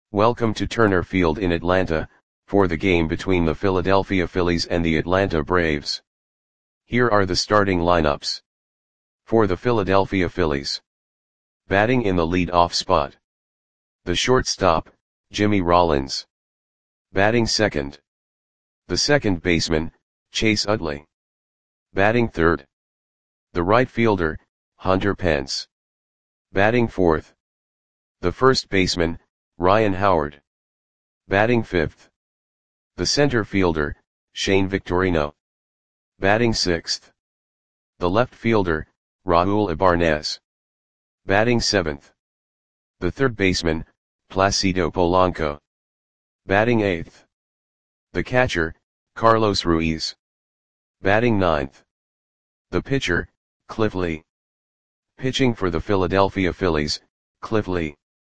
Welcome to Turner Field in Atlanta, for the game between the Philadelphia Phillies and the Atlanta Braves. Here are the starting lineups. For the Philadelphia Phillies. Batting in the lead-off spot. The shortstop, Jimmy Rollins. Batting second. The second baseman, Chase Utley. Batting third. The right fielder, Hunter Pence. Batting fourth. The first baseman, Ryan Howard. Batting fifth. The center fielder, Shane Victorino. Batting sixth. The left fielder, Raul Ibanez. Batting seventh. The third baseman, Placido Polanco. Batting eighth. The catcher, Carlos Ruiz. Batting ninth. The pitcher, Cliff Lee. Pitching for the Philadelphia Phillies, Cliff Lee.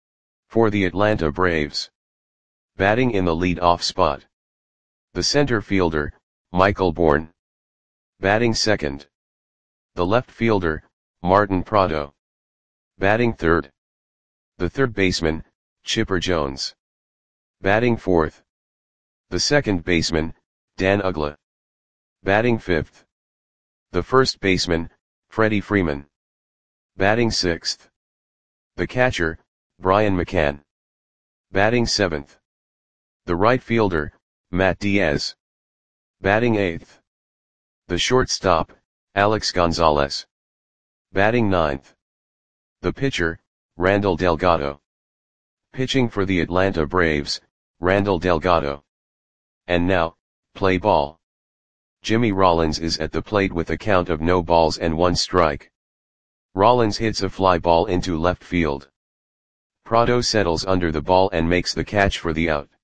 For the Atlanta Braves. Batting in the lead-off spot. The center fielder, Michael Bourn. Batting second. The left fielder, Martin Prado. Batting third. The third baseman, Chipper Jones. Batting fourth. The second baseman, Dan Uggla. Batting fifth. The first baseman, Freddie Freeman. Batting sixth. The catcher, Brian McCann. Batting seventh. The right fielder, Matt Diaz. Batting eighth. The shortstop, Alex Gonzalez. Batting ninth. The pitcher, Randall Delgado. Pitching for the Atlanta Braves, Randall Delgado. And now, play ball. Jimmy Rollins is at the plate with a count of no balls and one strike. Rollins hits a fly ball into left field. Prado settles under the ball and makes the catch for the out.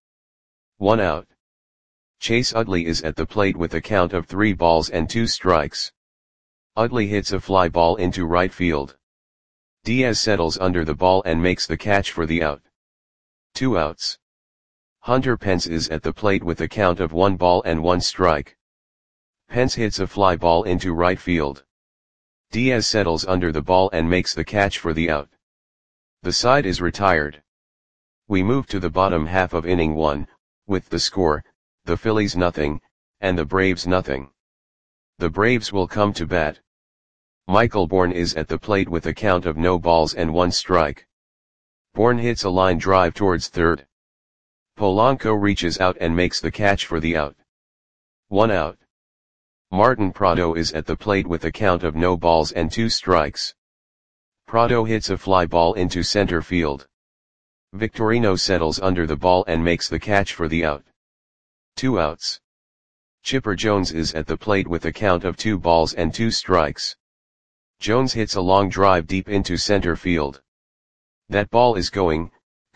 1 out. Chase Utley is at the plate with a count of 3 balls and 2 strikes. Utley hits a fly ball into right field. Diaz settles under the ball and makes the catch for the out. 2 outs. Hunter Pence is at the plate with a count of 1 ball and 1 strike. Pence hits a fly ball into right field. Diaz settles under the ball and makes the catch for the out. The side is retired. We move to the bottom half of inning 1, with the score, the Phillies nothing, and the Braves nothing. The Braves will come to bat. Michael Bourn is at the plate with a count of no balls and 1 strike. Bourn hits a line drive towards third. Polanco reaches out and makes the catch for the out. 1 out. Martin Prado is at the plate with a count of no balls and 2 strikes. Prado hits a fly ball into center field. Victorino settles under the ball and makes the catch for the out. 2 outs. Chipper Jones is at the plate with a count of 2 balls and 2 strikes. Jones hits a long drive deep into center field. That ball is gone.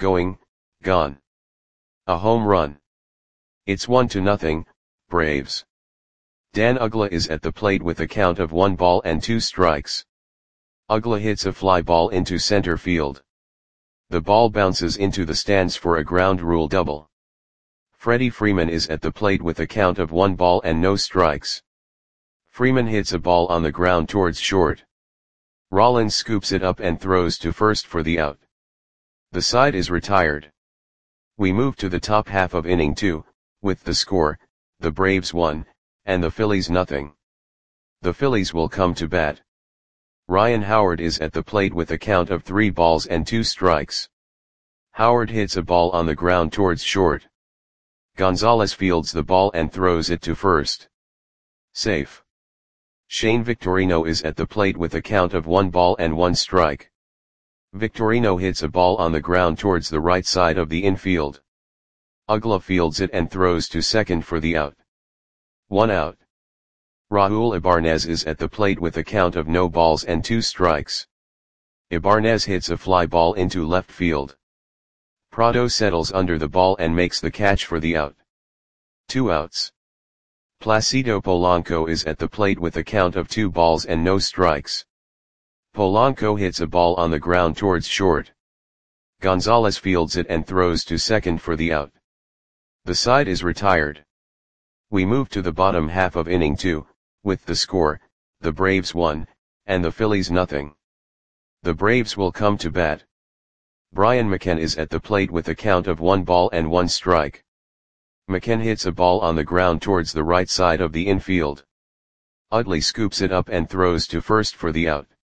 A home run. It's 1-0, Braves. Dan Uggla is at the plate with a count of 1 ball and 2 strikes. Uggla hits a fly ball into center field. The ball bounces into the stands for a ground rule double. Freddie Freeman is at the plate with a count of 1 ball and no strikes. Freeman hits a ball on the ground towards short. Rollins scoops it up and throws to first for the out. The side is retired. We move to the top half of inning 2, with the score, the Braves 1, and the Phillies nothing. The Phillies will come to bat. Ryan Howard is at the plate with a count of 3 balls and 2 strikes. Howard hits a ball on the ground towards short. Gonzalez fields the ball and throws it to first. Safe. Shane Victorino is at the plate with a count of 1 ball and 1 strike. Victorino hits a ball on the ground towards the right side of the infield. Uggla fields it and throws to second for the out. 1 out. Raul Ibanez is at the plate with a count of no balls and 2 strikes. Ibanez hits a fly ball into left field. Prado settles under the ball and makes the catch for the out. 2 outs. Placido Polanco is at the plate with a count of 2 balls and no strikes. Polanco hits a ball on the ground towards short. Gonzalez fields it and throws to second for the out. The side is retired. We move to the bottom half of inning 2, with the score, the Braves 1, and the Phillies nothing. The Braves will come to bat. Brian McKenna is at the plate with a count of 1 ball and 1 strike. McKenna hits a ball on the ground towards the right side of the infield. Utley scoops it up and throws to first for the out.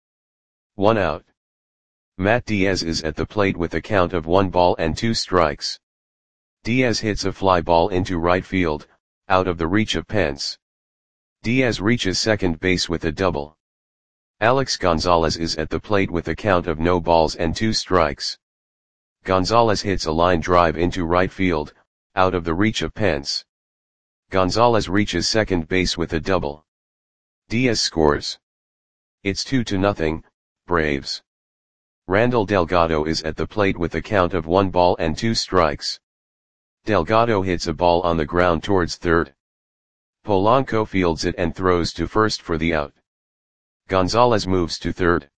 1 out. Matt Diaz is at the plate with a count of 1 ball and 2 strikes. Diaz hits a fly ball into right field, out of the reach of Pence. Diaz reaches second base with a double. Alex Gonzalez is at the plate with a count of no balls and 2 strikes. Gonzalez hits a line drive into right field, out of the reach of Pence. Gonzalez reaches second base with a double. Diaz scores. It's 2-0, Braves. Randall Delgado is at the plate with a count of 1 ball and 2 strikes. Delgado hits a ball on the ground towards third. Polanco fields it and throws to first for the out. Gonzalez moves to third.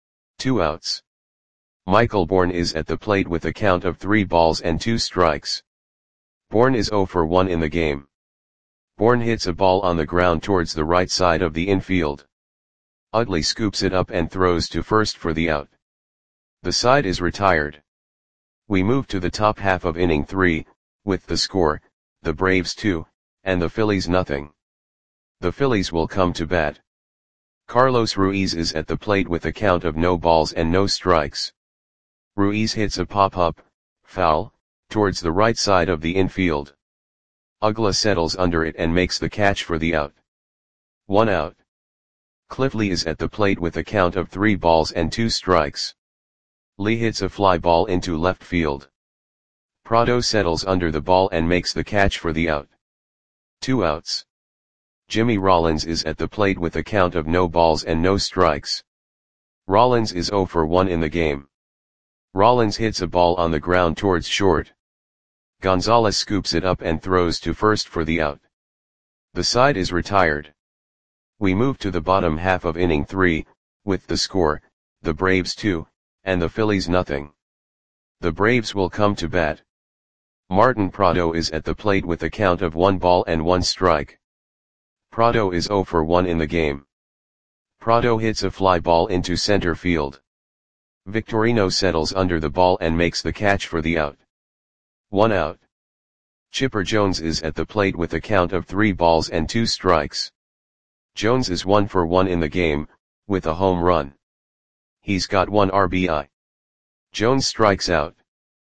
2 outs. Michael Bourne is at the plate with a count of 3 balls and 2 strikes. Bourne is 0 for 1 in the game. Bourne hits a ball on the ground towards the right side of the infield. Utley scoops it up and throws to first for the out. The side is retired. We move to the top half of inning 3, with the score, the Braves 2, and the Phillies nothing. The Phillies will come to bat. Carlos Ruiz is at the plate with a count of no balls and no strikes. Ruiz hits a pop-up, foul, towards the right side of the infield. Uggla settles under it and makes the catch for the out. 1 out. Cliff Lee is at the plate with a count of 3 balls and 2 strikes. Lee hits a fly ball into left field. Prado settles under the ball and makes the catch for the out. 2 outs. Jimmy Rollins is at the plate with a count of no balls and no strikes. Rollins is 0 for 1 in the game. Rollins hits a ball on the ground towards short. Gonzalez scoops it up and throws to first for the out. The side is retired. We move to the bottom half of inning 3, with the score, the Braves 2, and the Phillies nothing. The Braves will come to bat. Martin Prado is at the plate with a count of 1 ball and 1 strike. Prado is 0 for 1 in the game. Prado hits a fly ball into center field. Victorino settles under the ball and makes the catch for the out. 1 out. Chipper Jones is at the plate with a count of 3 balls and 2 strikes. Jones is 1 for 1 in the game, with a home run. He's got 1 RBI. Jones strikes out.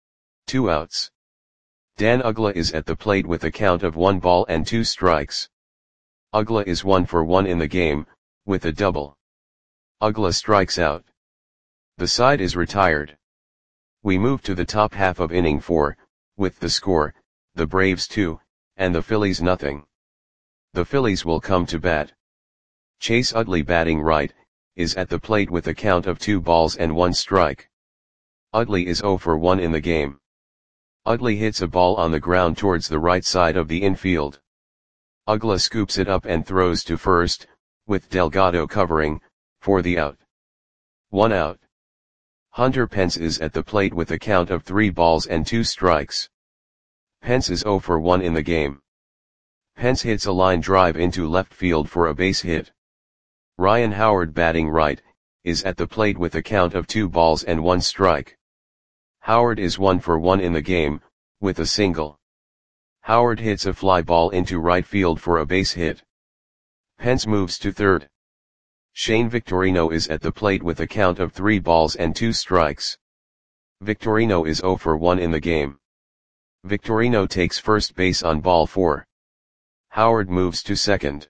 2 outs. Dan Uggla is at the plate with a count of 1 ball and 2 strikes. Uggla is 1 for 1 in the game, with a double. Uggla strikes out. The side is retired. We move to the top half of inning 4, with the score, the Braves 2, and the Phillies nothing. The Phillies will come to bat. Chase Utley batting right, is at the plate with a count of 2 balls and 1 strike. Utley is 0 for 1 in the game. Utley hits a ball on the ground towards the right side of the infield. Uggla scoops it up and throws to first, with Delgado covering, for the out. 1 out. Hunter Pence is at the plate with a count of 3 balls and 2 strikes. Pence is 0 for 1 in the game. Pence hits a line drive into left field for a base hit. Ryan Howard batting right, is at the plate with a count of 2 balls and 1 strike. Howard is 1 for 1 in the game, with a single. Howard hits a fly ball into right field for a base hit. Pence moves to third. Shane Victorino is at the plate with a count of 3 balls and 2 strikes. Victorino is 0 for 1 in the game. Victorino takes first base on ball 4. Howard moves to second.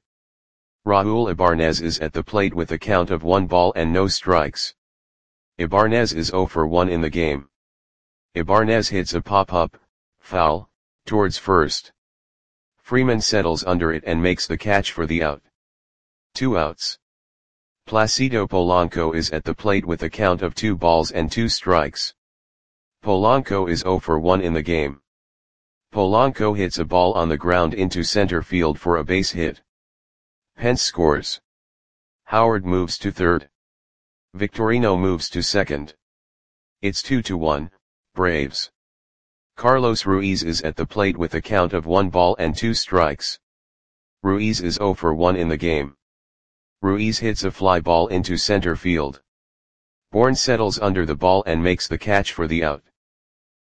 Raul Ibanez is at the plate with a count of 1 ball and no strikes. Ibanez is 0 for 1 in the game. Ibanez hits a pop-up, foul, towards first. Freeman settles under it and makes the catch for the out. 2 outs. Placido Polanco is at the plate with a count of 2 balls and 2 strikes. Polanco is 0 for 1 in the game. Polanco hits a ball on the ground into center field for a base hit. Pence scores. Howard moves to third. Victorino moves to second. It's 2-1, Braves. Carlos Ruiz is at the plate with a count of 1 ball and 2 strikes. Ruiz is 0 for 1 in the game. Ruiz hits a fly ball into center field. Bourne settles under the ball and makes the catch for the out.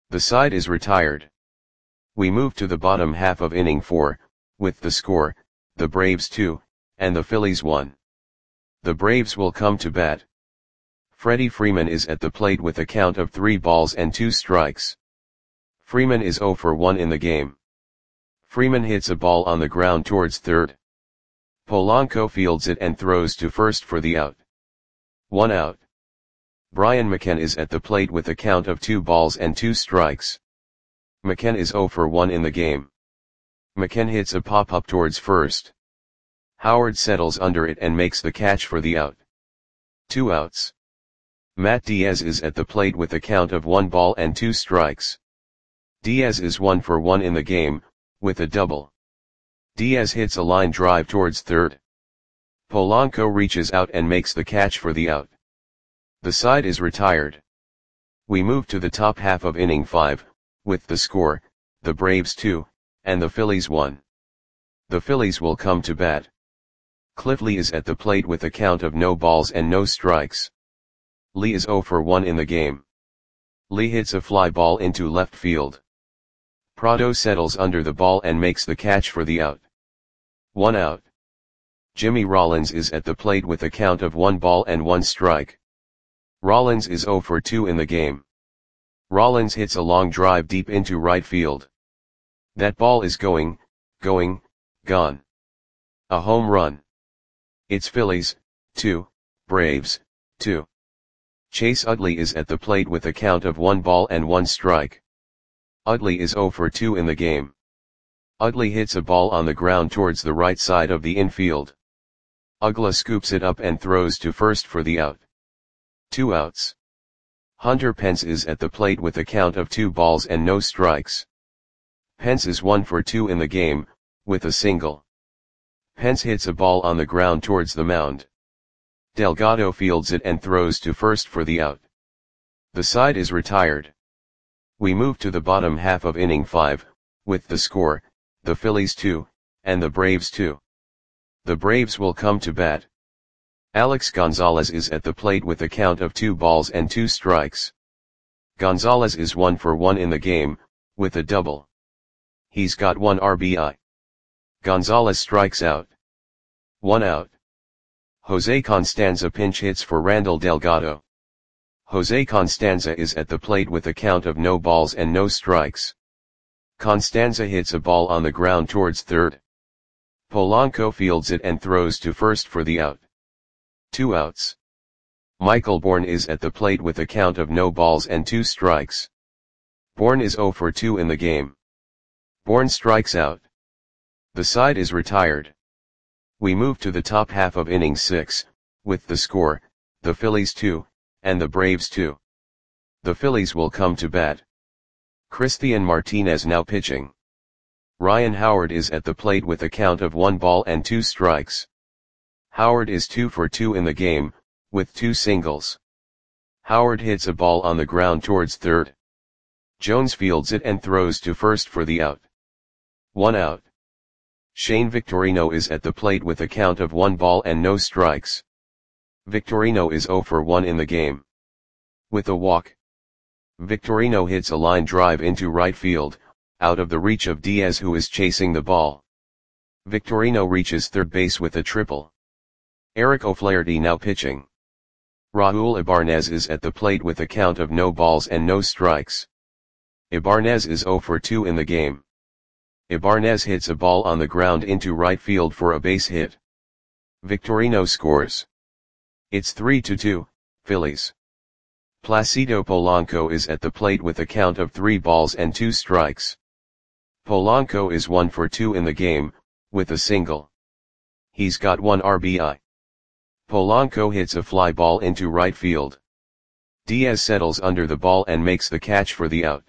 The side is retired. We move to the bottom half of inning 4, with the score, the Braves 2, and the Phillies 1. The Braves will come to bat. Freddie Freeman is at the plate with a count of 3 balls and 2 strikes. Freeman is 0 for 1 in the game. Freeman hits a ball on the ground towards third. Polanco fields it and throws to first for the out. 1 out. Brian McCann is at the plate with a count of 2 balls and 2 strikes. McCann is 0 for 1 in the game. McCann hits a pop-up towards first. Howard settles under it and makes the catch for the out. 2 outs. Matt Diaz is at the plate with a count of 1 ball and 2 strikes. Diaz is 1 for 1 in the game, with a double. Diaz hits a line drive towards third. Polanco reaches out and makes the catch for the out. The side is retired. We move to the top half of inning 5, with the score, the Braves 2, and the Phillies 1. The Phillies will come to bat. Cliff Lee is at the plate with a count of no balls and no strikes. Lee is 0 for 1 in the game. Lee hits a fly ball into left field. Prado settles under the ball and makes the catch for the out. 1 out. Jimmy Rollins is at the plate with a count of 1 ball and 1 strike. Rollins is 0 for 2 in the game. Rollins hits a long drive deep into right field. That ball is gone. A home run. It's Phillies, 2, Braves, 2. Chase Utley is at the plate with a count of 1 ball and 1 strike. Utley is 0 for 2 in the game. Utley hits a ball on the ground towards the right side of the infield. Uggla scoops it up and throws to first for the out. 2 outs. Hunter Pence is at the plate with a count of 2 balls and no strikes. Pence is 1 for 2 in the game, with a single. Pence hits a ball on the ground towards the mound. Delgado fields it and throws to first for the out. The side is retired. We move to the bottom half of inning 5, with the score, the Phillies 2, and the Braves 2. The Braves will come to bat. Alex Gonzalez is at the plate with a count of 2 balls and 2 strikes. Gonzalez is 1 for 1 in the game, with a double. He's got 1 RBI. Gonzalez strikes out. 1 out. Jose Constanza pinch hits for Randall Delgado. Jose Constanza is at the plate with a count of no balls and no strikes. Constanza hits a ball on the ground towards third. Polanco fields it and throws to first for the out. 2 outs. Michael Bourne is at the plate with a count of no balls and 2 strikes. Bourne is 0 for 2 in the game. Bourne strikes out. The side is retired. We move to the top half of inning 6, with the score, the Phillies 2, and the Braves 2. The Phillies will come to bat. Christian Martinez now pitching. Ryan Howard is at the plate with a count of 1 ball and 2 strikes. Howard is 2 for 2 in the game, with 2 singles. Howard hits a ball on the ground towards third. Jones fields it and throws to first for the out. 1 out. Shane Victorino is at the plate with a count of 1 ball and no strikes. Victorino is 0 for 1 in the game. With a walk. Victorino hits a line drive into right field, out of the reach of Diaz who is chasing the ball. Victorino reaches third base with a triple. Eric O'Flaherty now pitching. Raul Ibanez is at the plate with a count of no balls and no strikes. Ibanez is 0 for 2 in the game. Ibanez hits a ball on the ground into right field for a base hit. Victorino scores. It's 3-2, Phillies. Placido Polanco is at the plate with a count of 3 balls and 2 strikes. Polanco is 1 for 2 in the game, with a single. He's got 1 RBI. Polanco hits a fly ball into right field. Diaz settles under the ball and makes the catch for the out.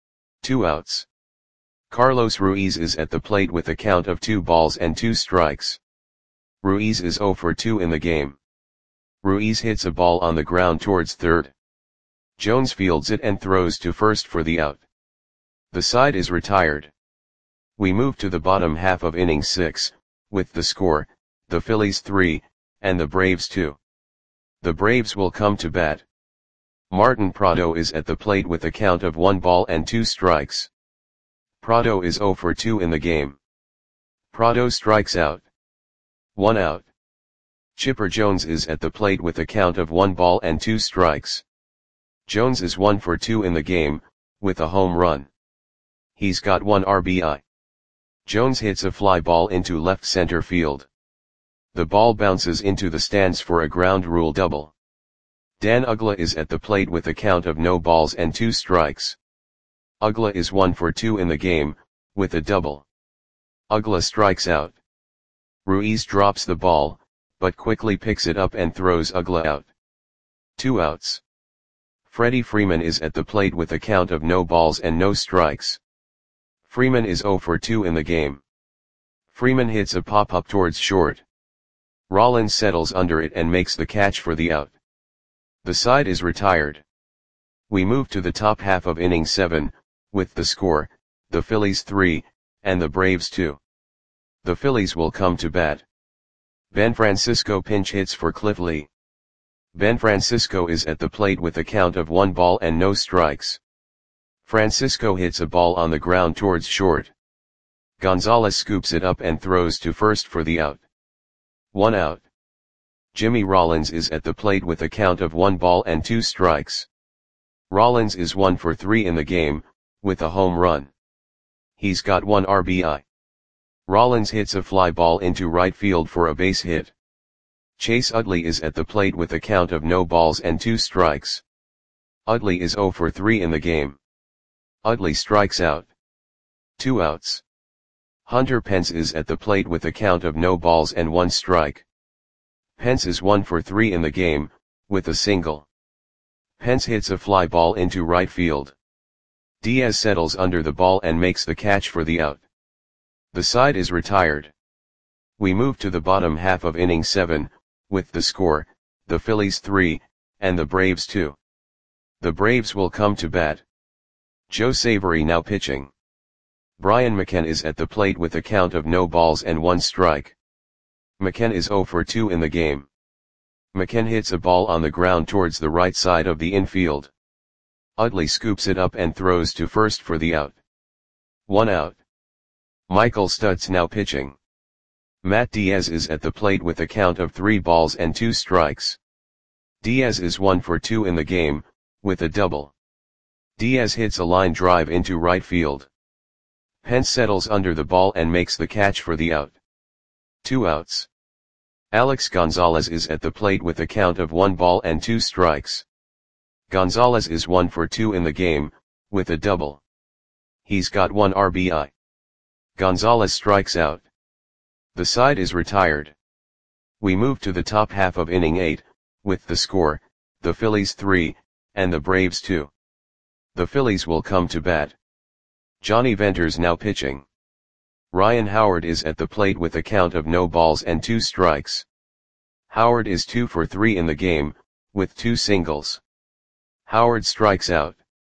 2 outs. Carlos Ruiz is at the plate with a count of 2 balls and 2 strikes. Ruiz is 0 for 2 in the game. Ruiz hits a ball on the ground towards third. Jones fields it and throws to first for the out. The side is retired. We move to the bottom half of inning 6, with the score, the Phillies 3, and the Braves 2. The Braves will come to bat. Martin Prado is at the plate with a count of 1 ball and 2 strikes. Prado is 0 for 2 in the game. Prado strikes out. 1 out. Chipper Jones is at the plate with a count of 1 ball and 2 strikes. Jones is 1 for 2 in the game, with a home run. He's got 1 RBI. Jones hits a fly ball into left center field. The ball bounces into the stands for a ground rule double. Dan Uggla is at the plate with a count of no balls and 2 strikes. Uggla is 1 for 2 in the game, with a double. Uggla strikes out. Ruiz drops the ball, but quickly picks it up and throws Uggla out. 2 outs. Freddie Freeman is at the plate with a count of no balls and no strikes. Freeman is 0 for 2 in the game. Freeman hits a pop-up towards short. Rollins settles under it and makes the catch for the out. The side is retired. We move to the top half of inning 7, with the score, the Phillies 3, and the Braves 2. The Phillies will come to bat. Ben Francisco pinch hits for Cliff Lee. Ben Francisco is at the plate with a count of 1 ball and no strikes. Francisco hits a ball on the ground towards short. Gonzalez scoops it up and throws to first for the out. 1 out. Jimmy Rollins is at the plate with a count of 1 ball and 2 strikes. Rollins is 1 for 3 in the game, with a home run. He's got 1 RBI. Rollins hits a fly ball into right field for a base hit. Chase Utley is at the plate with a count of no balls and 2 strikes. Utley is 0 for 3 in the game. Utley strikes out. 2 outs. Hunter Pence is at the plate with a count of no balls and 1 strike. Pence is 1 for 3 in the game, with a single. Pence hits a fly ball into right field. Diaz settles under the ball and makes the catch for the out. The side is retired. We move to the bottom half of inning 7, with the score, the Phillies 3, and the Braves 2. The Braves will come to bat. Joe Savory now pitching. Brian McCann is at the plate with a count of no balls and 1 strike. McCann is 0 for 2 in the game. McCann hits a ball on the ground towards the right side of the infield. Utley scoops it up and throws to first for the out. 1 out. Michael Stutz now pitching. Matt Diaz is at the plate with a count of 3 balls and 2 strikes. Diaz is 1 for 2 in the game, with a double. Diaz hits a line drive into right field. Pence settles under the ball and makes the catch for the out. 2 outs. Alex Gonzalez is at the plate with a count of 1 ball and 2 strikes. Gonzalez is 1 for 2 in the game, with a double. He's got 1 RBI. Gonzalez strikes out. The side is retired. We move to the top half of inning 8, with the score, the Phillies 3, and the Braves 2. The Phillies will come to bat. Johnny Venters now pitching. Ryan Howard is at the plate with a count of no balls and 2 strikes. Howard is 2 for 3 in the game, with 2 singles. Howard strikes out.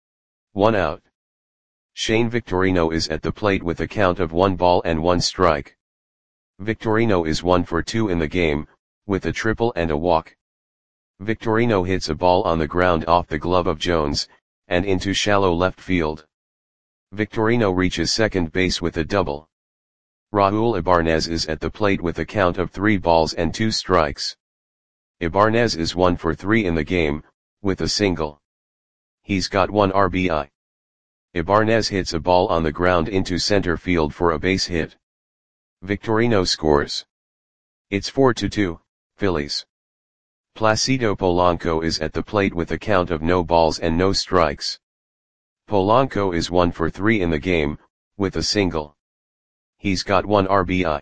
1 out. Shane Victorino is at the plate with a count of 1 ball and 1 strike. Victorino is 1 for 2 in the game, with a triple and a walk. Victorino hits a ball on the ground off the glove of Jones, and into shallow left field. Victorino reaches second base with a double. Raul Ibanez is at the plate with a count of 3 balls and 2 strikes. Ibanez is 1 for 3 in the game, with a single. He's got 1 RBI. Ibanez hits a ball on the ground into center field for a base hit. Victorino scores. It's 4-2, Phillies. Placido Polanco is at the plate with a count of no balls and no strikes. Polanco is 1 for 3 in the game, with a single. He's got 1 RBI.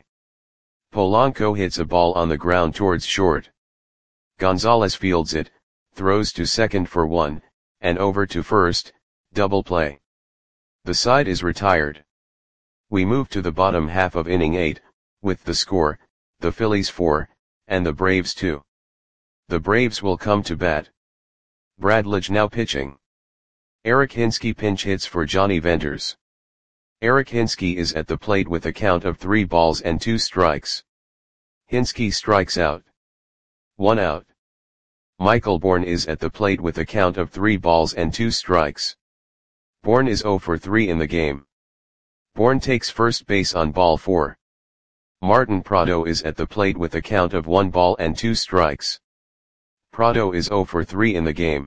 Polanco hits a ball on the ground towards short. Gonzalez fields it, throws to second for 1, and over to first, double play. The side is retired. We move to the bottom half of inning 8, with the score, the Phillies 4, and the Braves 2. The Braves will come to bat. Brad Lidge now pitching. Eric Hinske pinch hits for Johnny Venters. Eric Hinske is at the plate with a count of 3 balls and 2 strikes. Hinske strikes out. 1 out. Michael Bourne is at the plate with a count of 3 balls and 2 strikes. Bourne is 0 for 3 in the game. Bourne takes first base on ball 4. Martin Prado is at the plate with a count of 1 ball and 2 strikes. Prado is 0 for 3 in the game.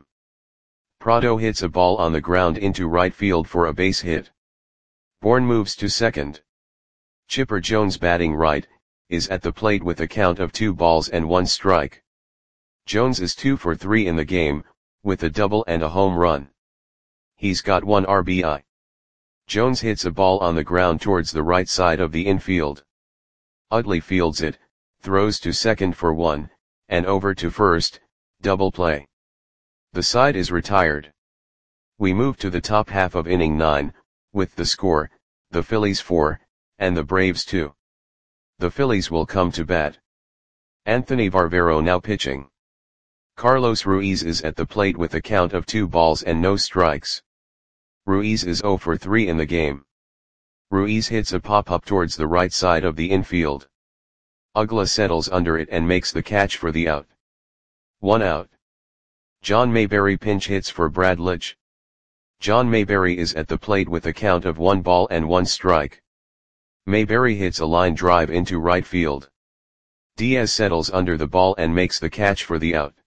Prado hits a ball on the ground into right field for a base hit. Bourne moves to second. Chipper Jones, batting right, is at the plate with a count of 2 balls and 1 strike. Jones is 2 for 3 in the game, with a double and a home run. He's got 1 RBI. Jones hits a ball on the ground towards the right side of the infield. Utley fields it, throws to second for 1, and over to first, double play. The side is retired. We move to the top half of inning 9, with the score, the Phillies 4, and the Braves 2. The Phillies will come to bat. Anthony Varvero now pitching. Carlos Ruiz is at the plate with a count of 2 balls and no strikes. Ruiz is 0 for 3 in the game. Ruiz hits a pop-up towards the right side of the infield. Uggla settles under it and makes the catch for the out. 1 out. John Mayberry pinch hits for Brad Litch. John Mayberry is at the plate with a count of 1 ball and 1 strike. Mayberry hits a line drive into right field. Diaz settles under the ball and makes the catch for the out.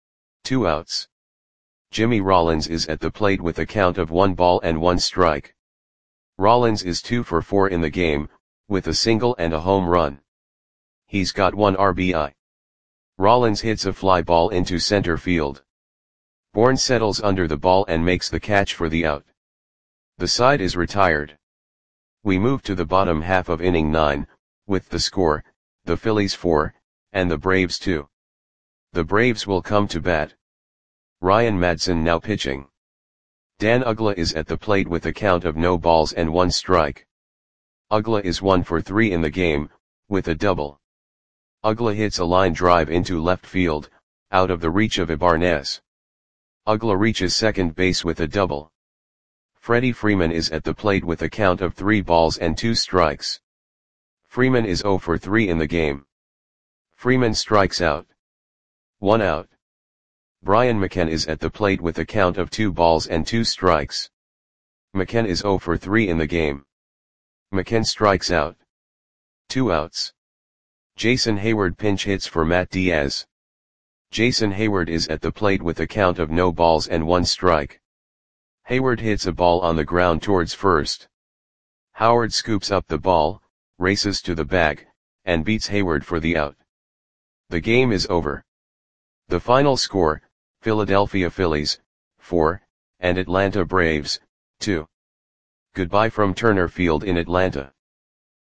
2 outs. Jimmy Rollins is at the plate with a count of 1 ball and 1 strike. Rollins is 2 for 4 in the game, with a single and a home run. He's got 1 RBI. Rollins hits a fly ball into center field. Bourne settles under the ball and makes the catch for the out. The side is retired. We move to the bottom half of inning 9, with the score, the Phillies 4, and the Braves 2. The Braves will come to bat. Ryan Madson now pitching. Dan Uggla is at the plate with a count of no balls and 1 strike. Uggla is 1 for 3 in the game, with a double. Uggla hits a line drive into left field, out of the reach of Ibanez. Uggla reaches second base with a double. Freddie Freeman is at the plate with a count of 3 balls and 2 strikes. Freeman is 0 for 3 in the game. Freeman strikes out. 1 out. Brian McCann is at the plate with a count of 2 balls and 2 strikes. McCann is 0 for 3 in the game. McCann strikes out. 2 outs. Jason Hayward pinch hits for Matt Diaz. Jason Hayward is at the plate with a count of no balls and 1 strike. Hayward hits a ball on the ground towards first. Howard scoops up the ball, races to the bag, and beats Hayward for the out. The game is over. The final score, Philadelphia Phillies, 4, and Atlanta Braves, 2. Goodbye from Turner Field in Atlanta.